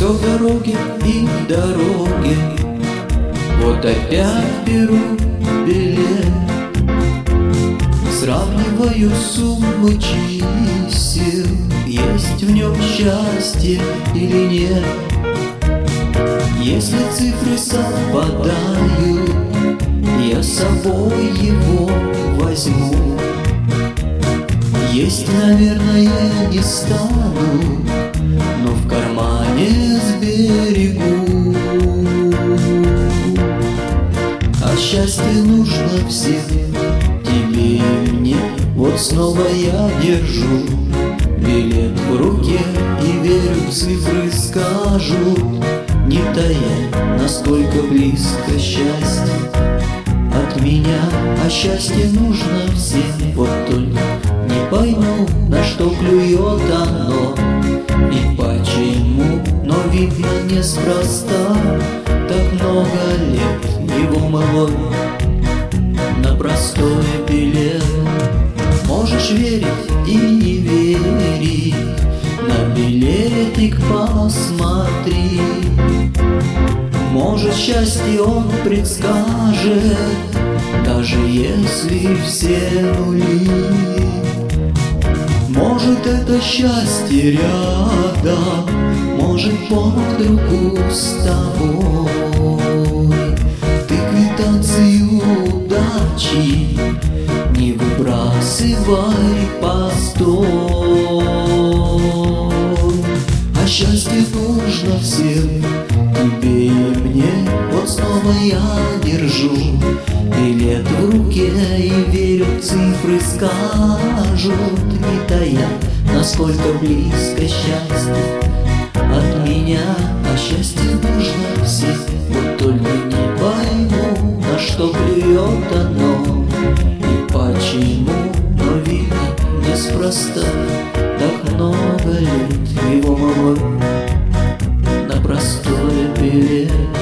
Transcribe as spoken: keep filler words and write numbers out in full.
Все дороги и дороги, вот опять беру билет. Сравниваю суммы чисел, есть в нем счастье или нет. Если цифры совпадают, я с собой его возьму. Есть, наверное, не стану, но в кармане сберегу. А счастье нужно всем, тебе и мне. Вот снова я держу билет в руке и верю, цифры скажут, не тая, насколько близко счастье от меня. А счастье нужно всем, вот только не пойму, на что клюет оно и почему. Но видно неспроста, так много лет его малой на простой билет. Можешь верить и не верить, на билетик посмотри. Может, счастье он предскажет, даже если все нули. Может, это счастье рядом, может, под руку с тобой. Ты квитанцию удачи не выбрасывай постой. А счастье нужно всем, тебе и мне. Вот снова я держу билет в руке и верю, цифры скажут, не тая, насколько близко счастье от меня. А счастье нужно всем, вот только не пойму, на что клюет оно и почему. Но видно неспроста, так много лет его малой на простой билет.